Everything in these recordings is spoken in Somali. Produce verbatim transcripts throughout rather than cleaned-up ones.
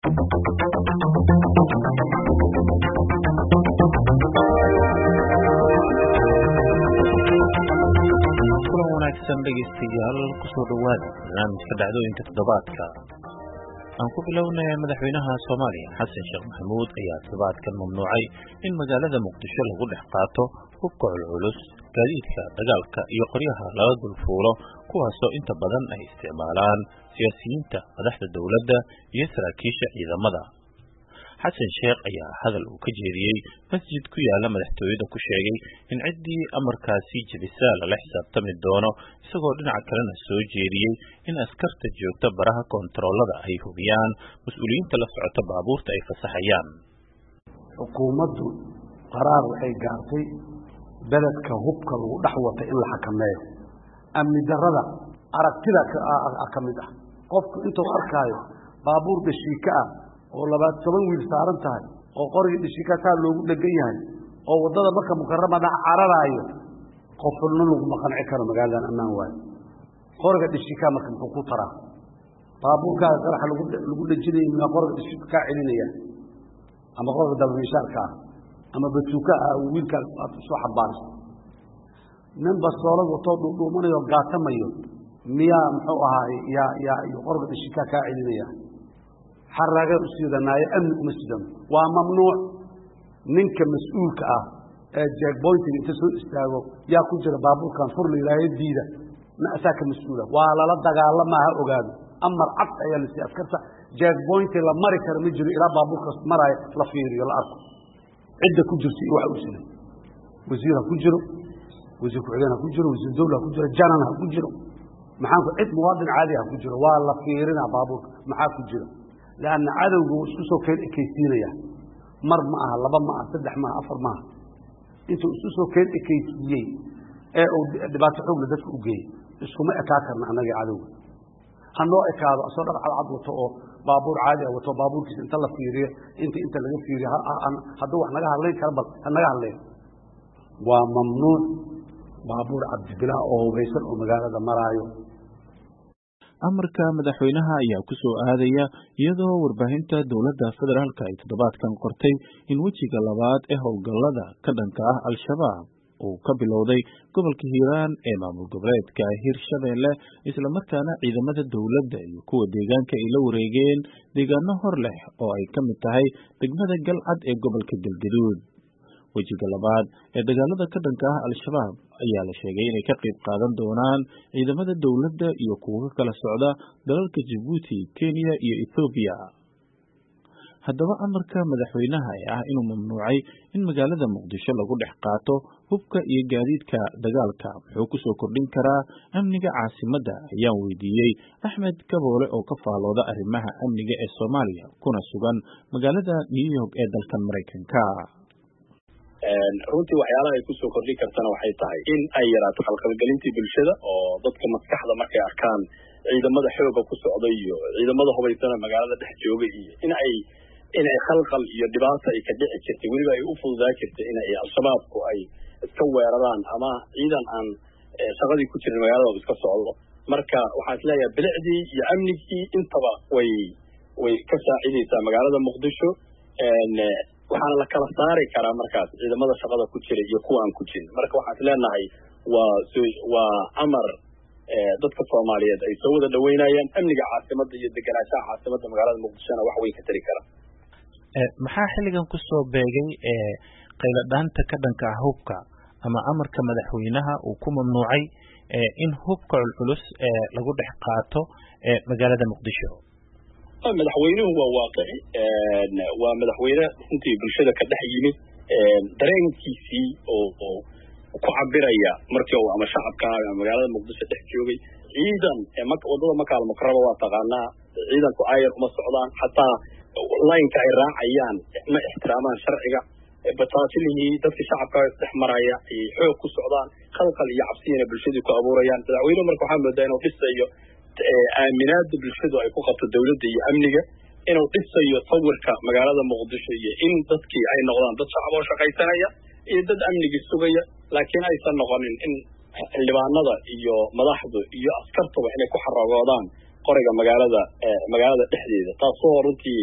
dhegeystayaal kusoo dhawaada barnaamijka dhacdooyinka toddobaadka aan ku bilownay madaxweynaha Soomaaliya Xasan Sheekh Maxamuud ayaa toddobaadkan mamnuucay in magaalada Muqdisho lagu dhex qaato hubka culus gaadiidka dagaalka iyo qoryaha laga dulfuulo kuwaasoo inta badan ay isticmaalaan siyaasiyiinta madaxda dawladda iyo saraakiisha ciidamada. Xasan Sheekh ayaa hadal uu ka jeediyay masjid ku yaala madaxtooyada ku sheegay in ciddii amarkaasi jabisa la xisaabtami doono isagoo dhinaca kalena soo jeediyay in askarta joogta baraha koontaroolada ay hubiyaan mas'uuliyiinta la socota baabuurta ay fasaxayaan. Xukuumaddu qaraar waxay gaartay beledka hubka lagu dhex wato in la xakameeyo amni darrada aragtida ka mid ah qofku intuu arkaayo baabuur dhashiika ah oo labaatan toban wiil saaran tahay oo qoriga dhishika ka loogu dhagan yahay oo wadada marka mukarramada cararaayo qofna lagu maqanci karo magaalada ammaan waay qoriga dhishika marka muxuu ku taraa baabuurka qarax lagu lagu dhajinay ma qoriga dhishika ka celinaya ama qoriga dalmisharka ama batuuka wiilka soo xabaarsan nin basoolad wato dhuumanayo gaatamayo miya muxuu ahaa ya ya qoriga dhishika ka celinaya حرّاقة أسيدنايا أمن مسجد وممنوع منك مسؤولك آه جاك بوينتي تسوي استاغو يا كنت بابور كان فر لي لا يديده ما أساك مسؤولة وعلى لا دغال ما ها اوغاد اما العطا يا لسي اسكرتا جاك بوينتي لا مري كر مجري الى بابور كاس مراي لا فيريو لا ارك عده كجرتي waxa uu sinay wasiir ku jiro wasiir ku xigeenka ku jiro wasiir dawladda ku jiro janana ku jiro maxaan ku cid muwaadin caadi ah ku jiro waa la fiirina baabuur maxaa ku jiro لأن عدوه سوسو كين إكيسينيا مر معها لبا معها سدح معها أفر معها إنتو سوسو كين إكيسيني إيه دبات حوم لدتك أوجي إسكو ما إكاكر معنا يا عدو هنو إكاد أصدر على عدو تو بابور عادي أو تو بابور كيس أنت لا فيري أنت أنت اللي فيري هدو إحنا جاها الليل كربل إحنا جاها الليل وممنوع بابور عبد الله أو بيسر أو مجال مرايو amarka madaxweynaha ayaa ku soo aadaya iyadoo warbaahinta dawladda federaalka ay toddobaadkan qortay in wejiga labaad ee howlgallada ka dhanka ah al-shabaab uu ka bilowday gobolka Hiiraan ee maamul goboleedka Hiirshabeelle isla markaana ciidamada dawladda iyo kuwa deegaanka ay la wareegeen deegaano hor leh oo ay ka mid tahay degmada Galcad ee gobolka Galgaduud. wejiga labaad ee dagaalada ka dhanka ah al-shabaab ayaa la sheegay inay ka qayb qaadan doonaan ciidamada dawladda iyo kuwa kala socda dalalka Djibouti, Kenya iyo Ethiopia. haddaba amarka madaxweynaha ah inuu mamnuucay in magaalada Muqdisho lagu dhex qaato hubka iyo gaadiidka dagaalka wuxuu ku soo kordhin karaa amniga caasimadda ayaan weydiiyey Axmed Kaboole oo ka faalooda arrimaha amniga ee Soomaaliya kuna sugan magaalada New York ee dalka Mareykanka. runtii waxyaalaha ay ku soo kordhin kartana waxay tahay in ay yaraato qalqalgelintii bulshada oo dadka maskaxda markay arkaan ciidamada xooga ku socda iyo ciidamada hubaysana magaalada dhex jooga iyo in ay in ay khalqal iyo dhibaato ay ka dhici jirtay weliba ay u fududaa jirtay in ay al-shabaabku ay iska weeraraan ama ciidan aan shaqadii ku jirin magaalada iska socdo marka waxaan isleeyahay bilicdii iyo amnigii intaba way way ka saacidaysaa magaalada Muqdisho waxaana la kala saari karaa markaas ciidamada shaqada ku jira iyo kuwa aan ku jirin marka waxaan leenahay waa waa amar dadka Soomaaliyeed ay soo wada dhaweynayaan amniga caasimadda iyo deganaanshaha caasimadda magaalada Muqdisho wax weyn ka tari kara ee maxaa xilligan ku soo beegay ee qayladhaanta ka dhanka hubka ama amarka madaxweynaha uu ku mamnuucay ee in hubka culus ee lagu dhex qaato ee magaalada Muqdisho madaxweynuhu waa waaqici waa madaxweyne intii bulshada ka dhex yimid dareenkiisii oo ku cabiraya markii uu ama shacabka ama magaalada Muqdisho dhex joogay ciidan wadada Makaal Mukarrama waa taqaanaa ciidanku ayar uma socdaan hataa laynka ay raacayaan ma ixtiraamaan sharciga bataatilihi dadka shacabka dhex maraya ay xoog ku socdaan khalqal iyo cabsiyana bulshadu ku abuurayaan madaxweynuhu marka waxaa moodaa inuu dhisayo aaminaada bulshadu ay ku qabto dawladda iyo amniga inuu dhisayo sawirka magaalada Muqdisho iyo in dadkii ay noqdaan dad shacab oo shaqaysanaya iyo dad amniga sugaya laakiin aysan noqonin in xildhibaanada iyo madaxdu iyo askartuba inay ku xaragoodaan qoriga magaalada magaalada dhexdeeda taasoo runtii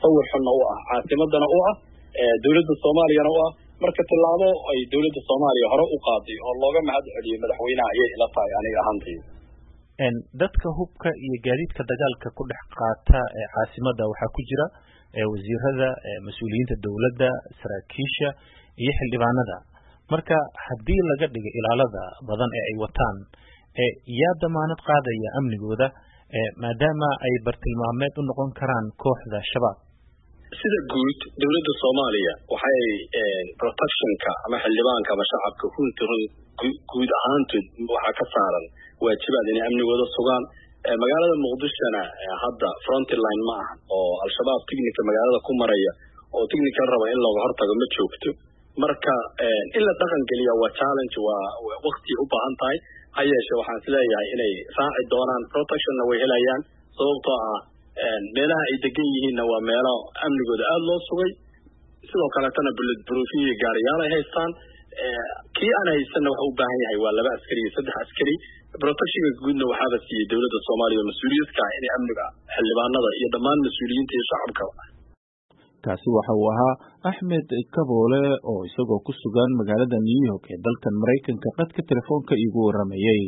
sawir xunna u ah caasimadana u ah dowladda soomaaliyana u ah marka tilaabo ay dowladda soomaaliya hore u qaaday oo looga mahad celiyo madaxweynaha ayay ila tahay aniga ahaantayda dadka hubka iyo gaadiidka dagaalka ku dhex qaata ee caasimada waxaa ku jira wasiirada mas-uuliyiinta dowladda saraakiisha iyo xildhibaanada marka haddii laga dhigo ilaalada badan ee ay wataan yaa damaanad qaadaya amnigooda maadaama ay bartilmaameed u noqon karaan kooxda shabaab sida guud dowladda soomaaliya waxay protectionka ama xildhibaanka ama shacabka runtii guud ahaantood waxaa ka saaran waajibaad inay amnigooda sugaan magaalada muqdishona hadda frontline ma aha oo al-shabaab technica magaalada ku maraya oo technical raba in looga hortago ma joogto marka in la dhaqan geliya waa challenge waa waqti u baahan tahay ha yeeshee waxaan isleeyahay inay raaci doonaan protectionna way helayaan sababtoo ah meelaha ay degan yihiinna waa meelo amnigooda aada loo sugay sidoo kaleetana bullet proofiyo gaariyaal ay haystaan kii aan haysanna waxa u baahan yahay waa laba askari iyo saddex askari protectionka guudna waxaaba siiyey dowladda soomaaliya mas-uuliyadka inay amniga xildhibaanada iyo dhammaan mas-uuliyiinta iyo shacabka kaasi waxa uu ahaa axmed kaboole oo isagoo ku sugan magaalada new york ee dalkan maraykanka qadka telefoonka iigu waramayey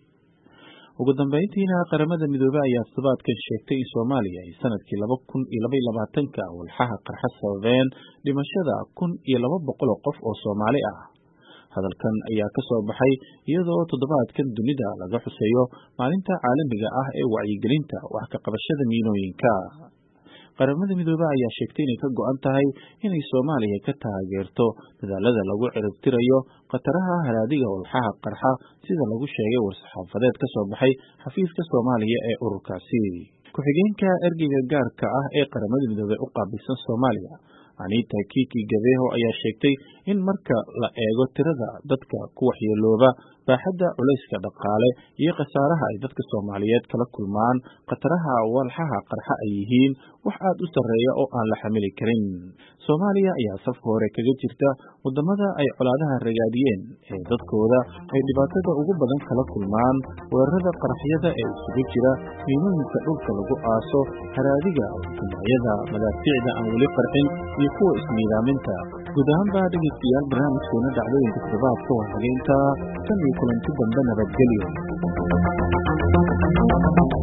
ugu dambeyntiina qaramada midoobey ayaa toddobaadkan sheegtay in soomaaliya ay sanadkii laba kun iyo laba iyo labaatanka walxaha qarxa sababeen dhimashada kun iyo laba boqol oo qof oo soomaali ah hadalkan ayaa ka soo baxay iyadoo toddobaadkan dunida laga xuseeyo maalinta caalamiga ah ee wacyigelinta wax ka qabashada miinooyinka qaramada midoobey ayaa sheegtay inay ka go-an tahay inay soomaaliya ka taageerto dadaalada lagu ciribtirayo khataraha haraadiga walxaha qarxa sida lagu sheegay war-saxaafadeed ka soo baxay xafiiska soomaaliya ee ururkaasi ku-xigeenka ergeyga gaarka ah ee qaramada midoobey u qaabilsan soomaaliya anita kiki gabeho ayaa sheegtay in marka la eego tirada dadka ku waxyeelooba baaxadda culayska dhaqaale iyo khasaaraha ay dadka soomaaliyeed kala kulmaan khataraha walxaha qarxa ay yihiin wax aad u sarreeya oo aan la xamili karin soomaaliya ayaa safka hore kaga jirta wadamada ay colaadaha ragaadiyeen ee dadkooda ay dhibaatada ugu badan kala kulmaan weerarada qaraxyada ee isugu jira miinooyinka dhulka lagu aaso haraadiga jumciyada madaaficda aan weli qarxin iyo kuwa ismiidaaminta guud ahaanba dhegeystayaal barnaamijkeena dhacdooyinka toddobaadka waa hageynta tan iyo kulanti dambe nabadgelyo.